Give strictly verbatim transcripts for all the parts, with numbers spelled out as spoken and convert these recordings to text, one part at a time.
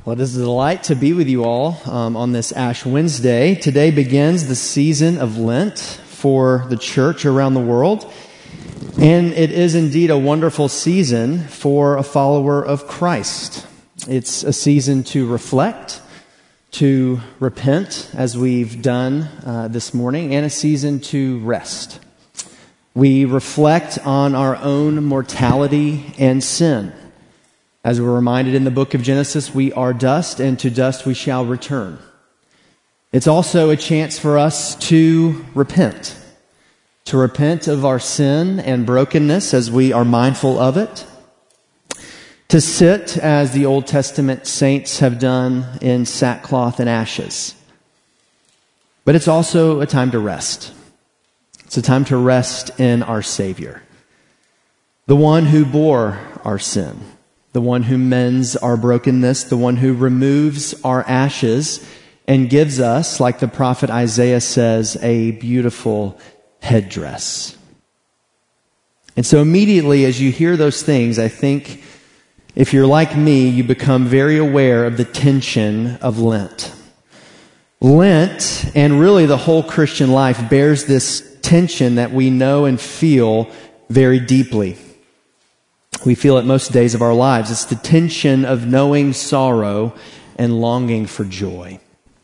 Well, it is a delight to be with you all um, on this Ash Wednesday. Today begins the season of Lent for the church around the world. And it is indeed a wonderful season for a follower of Christ. It's a season to reflect, to repent, as we've done uh, this morning, and a season to rest. We reflect on our own mortality and sin. As we're reminded in the book of Genesis, we are dust, and to dust we shall return. It's also a chance for us to repent, to repent of our sin and brokenness as we are mindful of it, to sit as the Old Testament saints have done in sackcloth and ashes. But it's also a time to rest. It's a time to rest in our Savior, the one who bore our sin, the one who mends our brokenness, the one who removes our ashes and gives us, like the prophet Isaiah says, a beautiful headdress. And so immediately as you hear those things, I think if you're like me, you become very aware of the tension of Lent. Lent, and really the whole Christian life, bears this tension that we know and feel very deeply. We feel it most days of our lives. It's the tension of knowing sorrow and longing for joy.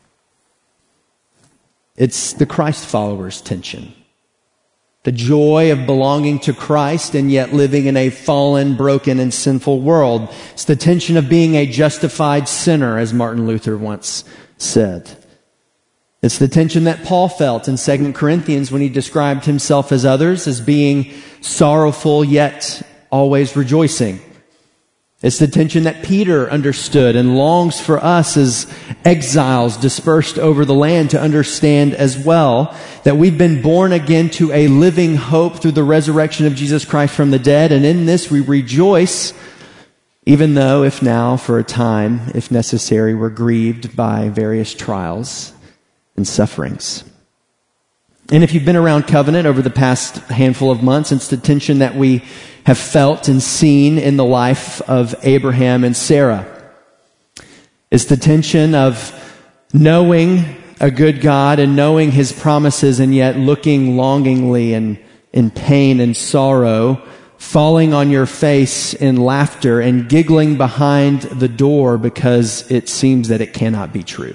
It's the Christ followers' tension. The joy of belonging to Christ and yet living in a fallen, broken, and sinful world. It's the tension of being a justified sinner, as Martin Luther once said. It's the tension that Paul felt in Second Corinthians when he described himself as others as being sorrowful yet always rejoicing. It's the tension that Peter understood and longs for us as exiles dispersed over the land to understand as well, that we've been born again to a living hope through the resurrection of Jesus Christ from the dead, and in this we rejoice, even though, if now, for a time, if necessary, we're grieved by various trials and sufferings. And if you've been around Covenant over the past handful of months, it's the tension that we have felt and seen in the life of Abraham and Sarah. It's the tension of knowing a good God and knowing His promises and yet looking longingly and in pain and sorrow, falling on your face in laughter and giggling behind the door because it seems that it cannot be true.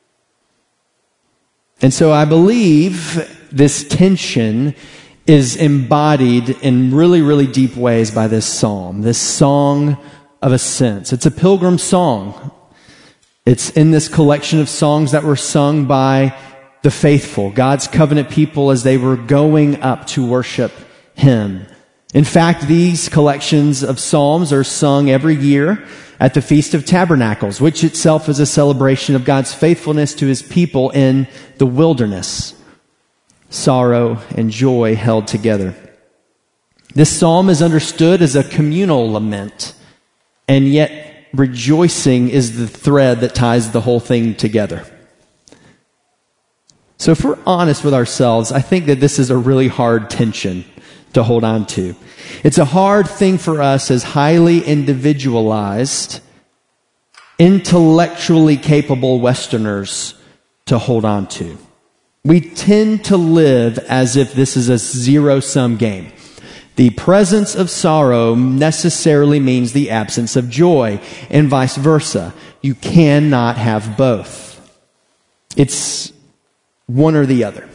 And so I believe this tension is embodied in really, really deep ways by this psalm, this song of ascents. It's a pilgrim song. It's in this collection of songs that were sung by the faithful, God's covenant people, as they were going up to worship Him. In fact, these collections of psalms are sung every year at the Feast of Tabernacles, which itself is a celebration of God's faithfulness to His people in the wilderness. Sorrow and joy held together. This psalm is understood as a communal lament, and yet rejoicing is the thread that ties the whole thing together. So if we're honest with ourselves, I think that this is a really hard tension to hold on to. It's a hard thing for us as highly individualized, intellectually capable Westerners to hold on to. We tend to live as if this is a zero-sum game. The presence of sorrow necessarily means the absence of joy, and vice versa. You cannot have both. It's one or the other.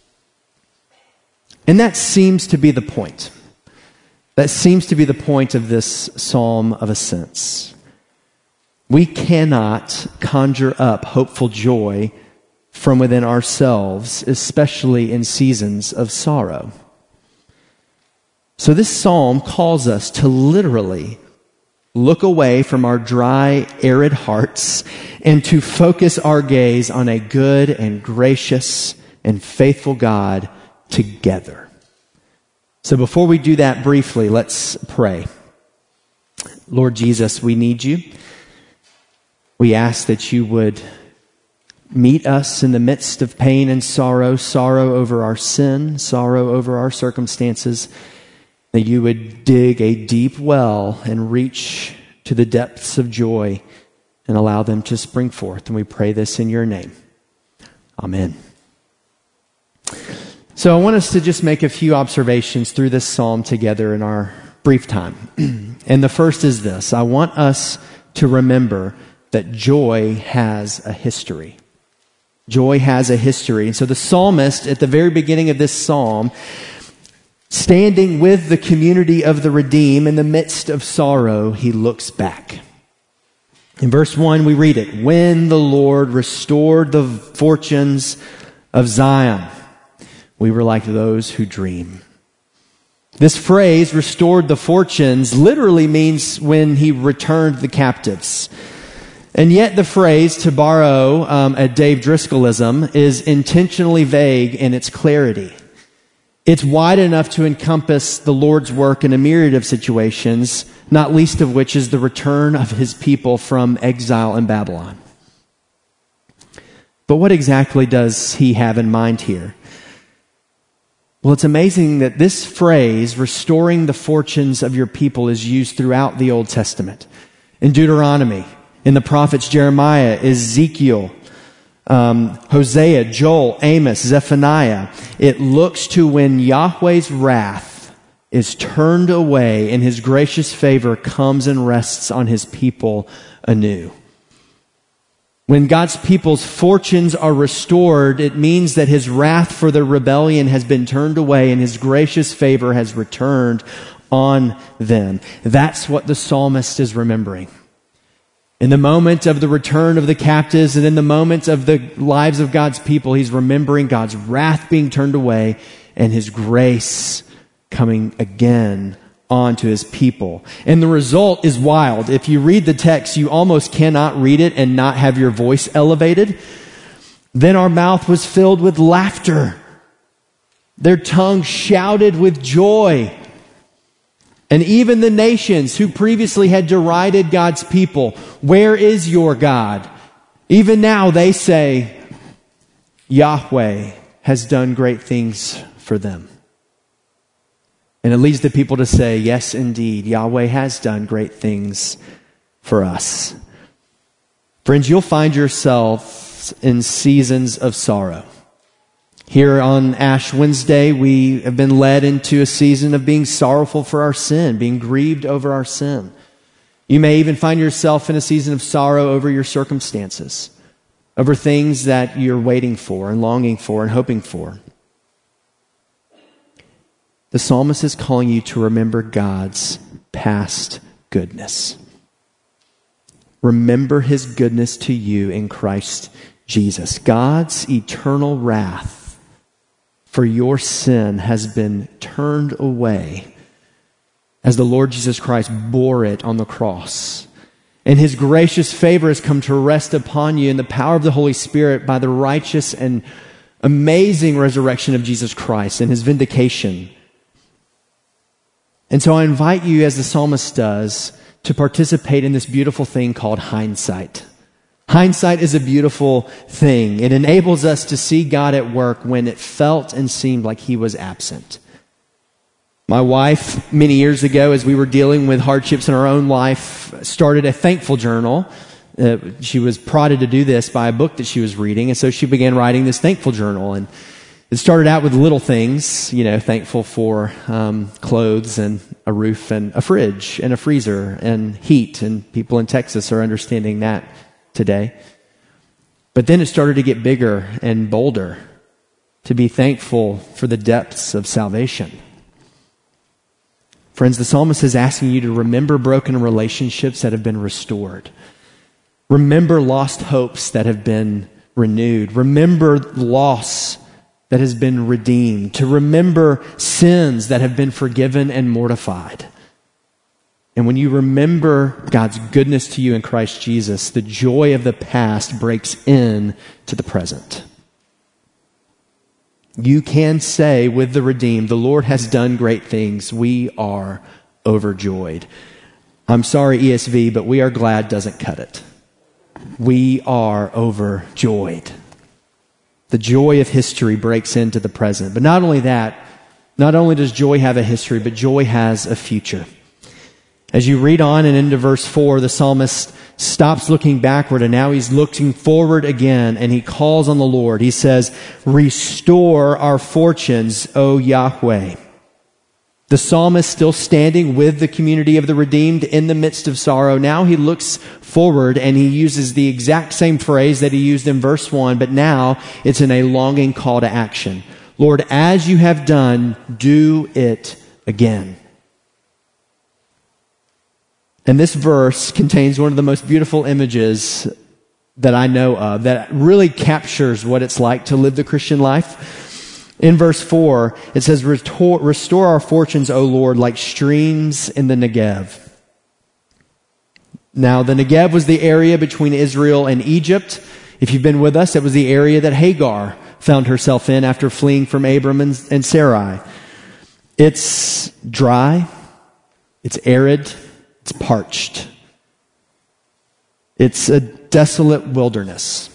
And that seems to be the point. That seems to be the point of this Psalm of Ascents. We cannot conjure up hopeful joy from within ourselves, especially in seasons of sorrow. So this psalm calls us to literally look away from our dry, arid hearts and to focus our gaze on a good and gracious and faithful God together. So before we do that briefly, let's pray. Lord Jesus, we need you. We ask that you would meet us in the midst of pain and sorrow, sorrow over our sin, sorrow over our circumstances, that you would dig a deep well and reach to the depths of joy and allow them to spring forth. And we pray this in your name. Amen. So I want us to just make a few observations through this psalm together in our brief time. And the first is this. I want us to remember that joy has a history. Joy has a history. And so the psalmist, at the very beginning of this psalm, standing with the community of the redeemed in the midst of sorrow, he looks back. In verse one, we read it, when the Lord restored the fortunes of Zion, we were like those who dream. This phrase, restored the fortunes, literally means when he returned the captives. And yet the phrase, to borrow um, a Dave Driscollism, is intentionally vague in its clarity. It's wide enough to encompass the Lord's work in a myriad of situations, not least of which is the return of his people from exile in Babylon. But what exactly does he have in mind here? Well, it's amazing that this phrase, restoring the fortunes of your people, is used throughout the Old Testament. In Deuteronomy, in the prophets Jeremiah, Ezekiel, um, Hosea, Joel, Amos, Zephaniah. It looks to when Yahweh's wrath is turned away and his gracious favor comes and rests on his people anew. When God's people's fortunes are restored, it means that his wrath for their rebellion has been turned away and his gracious favor has returned on them. That's what the psalmist is remembering. In the moment of the return of the captives and in the moment of the lives of God's people, he's remembering God's wrath being turned away and his grace coming again onto his people. And the result is wild. If you read the text, you almost cannot read it and not have your voice elevated. Then our mouth was filled with laughter. Their tongue shouted with joy. And even the nations who previously had derided God's people, where is your God? Even now they say, Yahweh has done great things for them. And it leads the people to say, yes, indeed, Yahweh has done great things for us. Friends, you'll find yourselves in seasons of sorrow. Here on Ash Wednesday, we have been led into a season of being sorrowful for our sin, being grieved over our sin. You may even find yourself in a season of sorrow over your circumstances, over things that you're waiting for and longing for and hoping for. The psalmist is calling you to remember God's past goodness. Remember his goodness to you in Christ Jesus. God's eternal wrath for your sin has been turned away as the Lord Jesus Christ bore it on the cross. And his gracious favor has come to rest upon you in the power of the Holy Spirit by the righteous and amazing resurrection of Jesus Christ and his vindication. And so I invite you, as the psalmist does, to participate in this beautiful thing called hindsight. Hindsight is a beautiful thing. It enables us to see God at work when it felt and seemed like he was absent. My wife, many years ago, as we were dealing with hardships in our own life, started a thankful journal. Uh, she was prodded to do this by a book that she was reading, and so she began writing this thankful journal. And it started out with little things, you know, thankful for um, clothes and a roof and a fridge and a freezer and heat, and people in Texas are understanding that today. But then it started to get bigger and bolder, to be thankful for the depths of salvation. Friends, the psalmist is asking you to remember broken relationships that have been restored. Remember lost hopes that have been renewed. Remember loss that has been redeemed. To remember sins that have been forgiven and mortified. And when you remember God's goodness to you in Christ Jesus, the joy of the past breaks in to the present. You can say with the redeemed, the Lord has done great things. We are overjoyed. I'm sorry, E S V, but we are glad doesn't cut it. We are overjoyed. The joy of history breaks into the present. But not only that, not only does joy have a history, but joy has a future. As you read on and into verse four, the psalmist stops looking backward and now he's looking forward again, and he calls on the Lord. He says, "Restore our fortunes, O Yahweh." The psalmist still standing with the community of the redeemed in the midst of sorrow. Now he looks forward and he uses the exact same phrase that he used in verse one, but now it's in a longing call to action. Lord, as you have done, do it again. And this verse contains one of the most beautiful images that I know of that really captures what it's like to live the Christian life. In verse four, it says, "Restore, restore our fortunes, O Lord, like streams in the Negev." Now, the Negev was the area between Israel and Egypt. If you've been with us, it was the area that Hagar found herself in after fleeing from Abram and, and Sarai. It's dry, it's arid, it's parched. It's a desolate wilderness.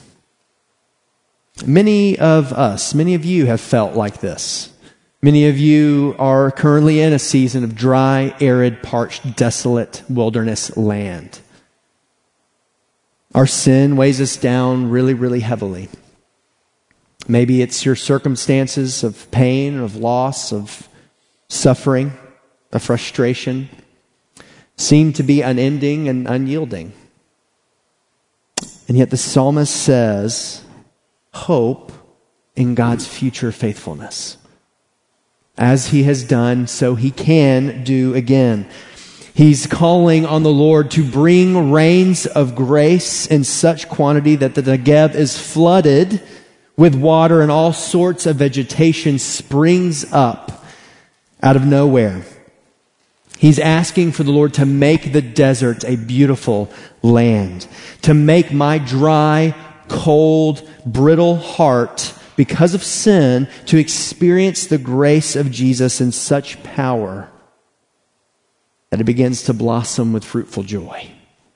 Many of us, many of you have felt like this. Many of you are currently in a season of dry, arid, parched, desolate wilderness land. Our sin weighs us down really, really heavily. Maybe it's your circumstances of pain, of loss, of suffering, of frustration, seem to be unending and unyielding. And yet the psalmist says, hope in God's future faithfulness. As he has done, so he can do again. He's calling on the Lord to bring rains of grace in such quantity that the Negev is flooded with water and all sorts of vegetation springs up out of nowhere. He's asking for the Lord to make the desert a beautiful land, to make my dry, cold, brittle heart, because of sin, to experience the grace of Jesus in such power that it begins to blossom with fruitful joy.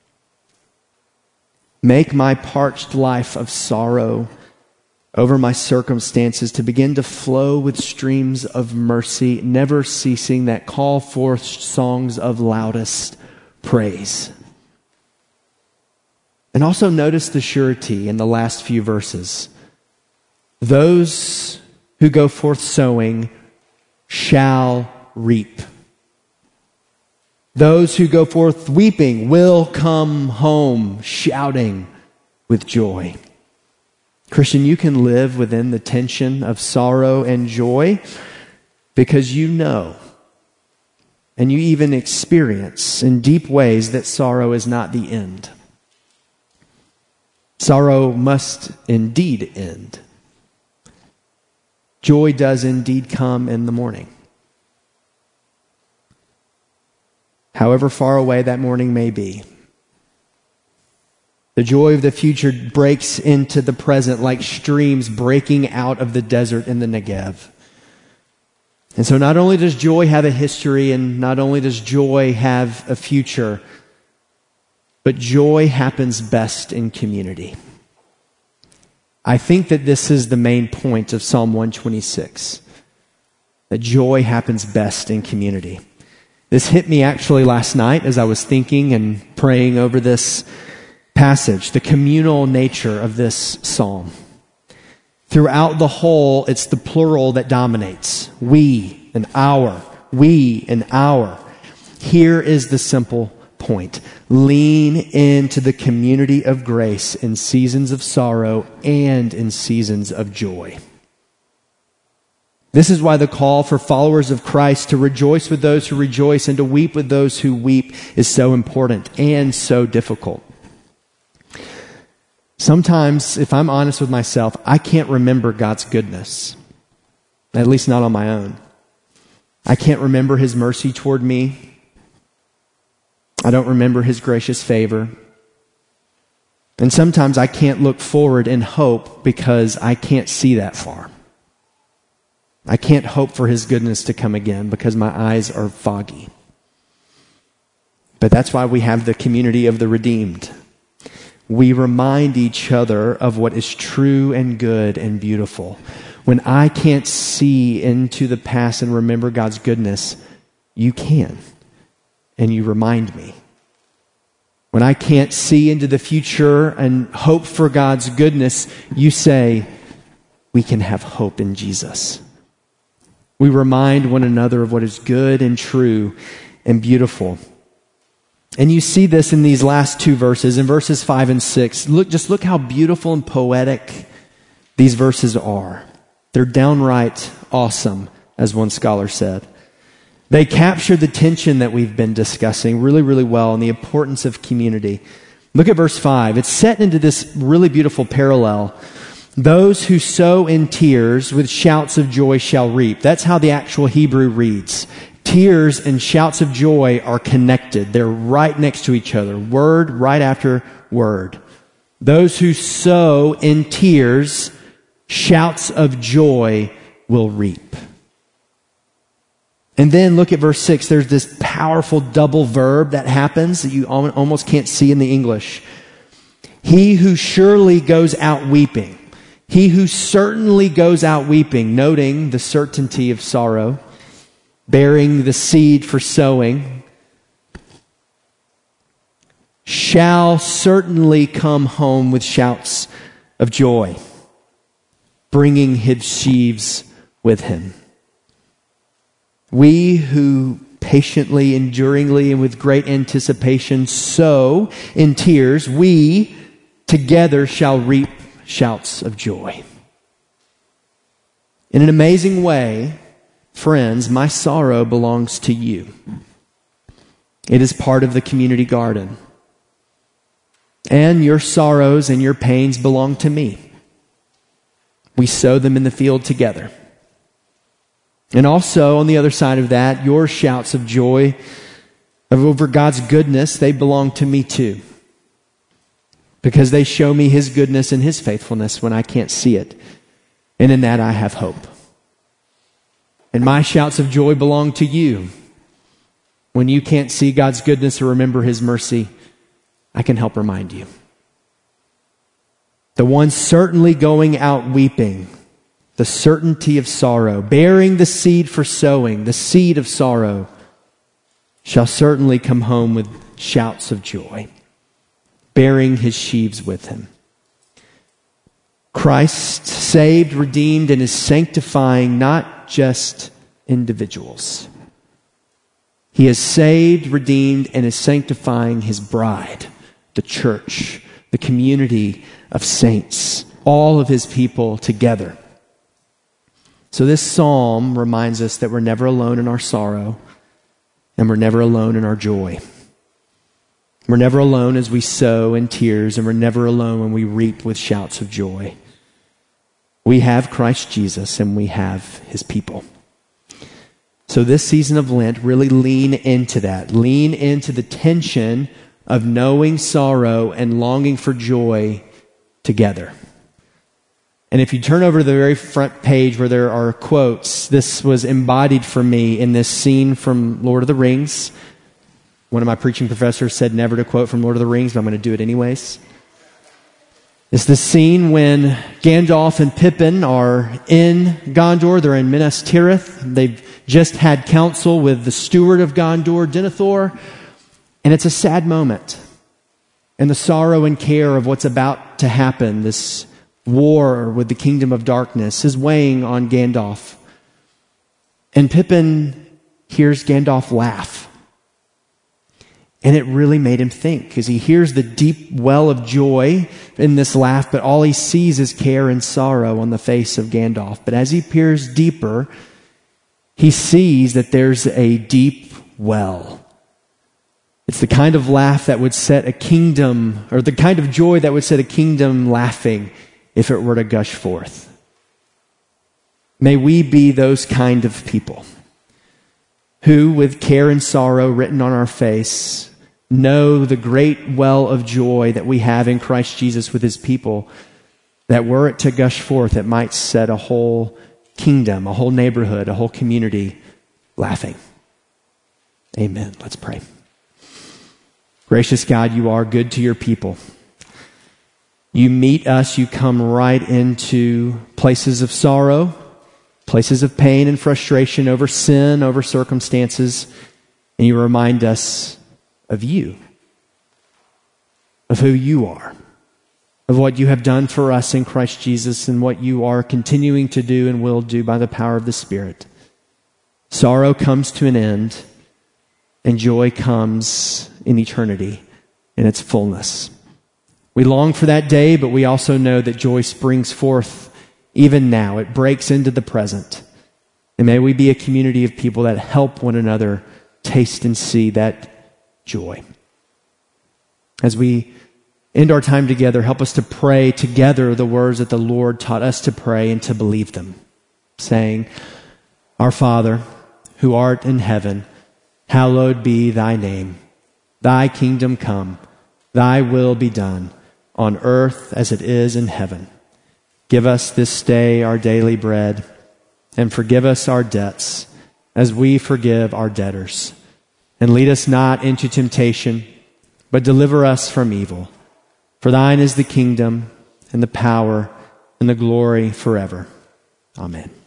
Make my parched life of sorrow over my circumstances to begin to flow with streams of mercy, never ceasing, that call forth songs of loudest praise. And also notice the surety in the last few verses. Those who go forth sowing shall reap. Those who go forth weeping will come home shouting with joy. Christian, you can live within the tension of sorrow and joy because you know and you even experience in deep ways that sorrow is not the end. Sorrow must indeed end. Joy does indeed come in the morning. However far away that morning may be, the joy of the future breaks into the present like streams breaking out of the desert in the Negev. And so not only does joy have a history, and not only does joy have a future, but joy happens best in community. I think that this is the main point of Psalm one twenty-six, that joy happens best in community. This hit me actually last night as I was thinking and praying over this passage, the communal nature of this psalm. Throughout the whole, it's the plural that dominates. We and our, we and our. Here is the simple point. Lean into the community of grace in seasons of sorrow and in seasons of joy. This is why the call for followers of Christ to rejoice with those who rejoice and to weep with those who weep is so important and so difficult. Sometimes, if I'm honest with myself, I can't remember God's goodness, at least not on my own. I can't remember His mercy toward me. I don't remember His gracious favor. And sometimes I can't look forward in hope because I can't see that far. I can't hope for His goodness to come again because my eyes are foggy. But that's why we have the community of the redeemed. We remind each other of what is true and good and beautiful. When I can't see into the past and remember God's goodness, you can. and you remind me. When I can't see into the future and hope for God's goodness, you say, we can have hope in Jesus. We remind one another of what is good and true and beautiful. And you see this in these last two verses, in verses five and six. Look, just look how beautiful and poetic these verses are. They're downright awesome, as one scholar said. They capture the tension that we've been discussing really, really well and the importance of community. Look at verse five. It's set into this really beautiful parallel. Those who sow in tears with shouts of joy shall reap. That's how the actual Hebrew reads. Tears and shouts of joy are connected. They're right next to each other. Word right after word. Those who sow in tears, shouts of joy will reap. And then look at verse six. There's this powerful double verb that happens that you almost can't see in the English. He who surely goes out weeping. He who certainly goes out weeping, noting the certainty of sorrow, bearing the seed for sowing, shall certainly come home with shouts of joy, bringing his sheaves with him. We who patiently, enduringly, and with great anticipation sow in tears, we together shall reap shouts of joy. In an amazing way, friends, my sorrow belongs to you. It is part of the community garden. And your sorrows and your pains belong to me. We sow them in the field together. And also, on the other side of that, your shouts of joy over God's goodness, they belong to me too. Because they show me His goodness and His faithfulness when I can't see it. And in that I have hope. And my shouts of joy belong to you. When you can't see God's goodness or remember His mercy, I can help remind you. The one certainly going out weeping, the certainty of sorrow, bearing the seed for sowing, the seed of sorrow, shall certainly come home with shouts of joy, bearing his sheaves with him. Christ saved, redeemed, and is sanctifying not just individuals. He has saved, redeemed, and is sanctifying His bride, the church, the community of saints, all of His people together. So this psalm reminds us that we're never alone in our sorrow, and we're never alone in our joy. We're never alone as we sow in tears, and we're never alone when we reap with shouts of joy. We have Christ Jesus, and we have His people. So this season of Lent, really lean into that. Lean into the tension of knowing sorrow and longing for joy together. And if you turn over to the very front page where there are quotes, this was embodied for me in this scene from Lord of the Rings. One of my preaching professors said never to quote from Lord of the Rings, but I'm going to do it anyways. It's the scene when Gandalf and Pippin are in Gondor. They're in Minas Tirith. They've just had counsel with the steward of Gondor, Denethor. And it's a sad moment. And the sorrow and care of what's about to happen, this war with the kingdom of darkness, is weighing on Gandalf. And Pippin hears Gandalf laugh. And it really made him think, because he hears the deep well of joy in this laugh, but all he sees is care and sorrow on the face of Gandalf. But as he peers deeper, he sees that there's a deep well. It's the kind of laugh that would set a kingdom, or the kind of joy that would set a kingdom laughing if it were to gush forth. May we be those kind of people who, with care and sorrow written on our face, know the great well of joy that we have in Christ Jesus with His people, that were it to gush forth, it might set a whole kingdom, a whole neighborhood, a whole community laughing. Amen. Let's pray. Gracious God, you are good to your people. You meet us, you come right into places of sorrow, places of pain and frustration over sin, over circumstances, And you remind us of you, of who you are, of what you have done for us in Christ Jesus and what you are continuing to do and will do by the power of the Spirit. Sorrow comes to an end, and joy comes in eternity in its fullness. We long for that day, but we also know that joy springs forth even now. It breaks into the present. And may we be a community of people that help one another taste and see that joy. As we end our time together, help us to pray together the words that the Lord taught us to pray and to believe them, saying, Our Father, who art in heaven, hallowed be thy name. Thy kingdom come, thy will be done, on earth as it is in heaven. Give us this day our daily bread, and forgive us our debts, as we forgive our debtors. And lead us not into temptation, but deliver us from evil. For thine is the kingdom, and the power, and the glory forever. Amen.